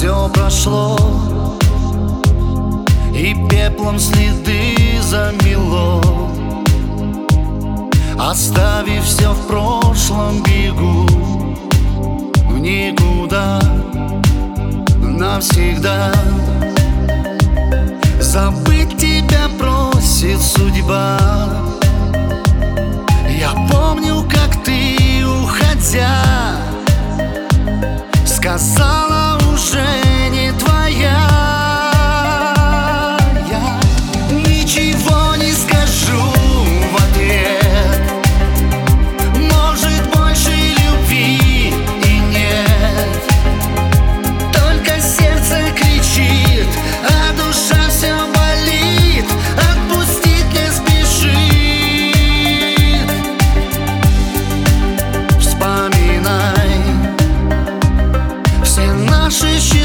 все прошло, и пеплом следы замело. Оставив все в прошлом, бегу в никуда навсегда. Забыть тебя просит судьба. Я помню, как ты, уходя, сказала: уже не твоя. Я ничего не скажу в ответ. Может, больше любви и нет. Только сердце кричит, а душа все болит. Отпустить не спешит. Вспоминай все наши счастья.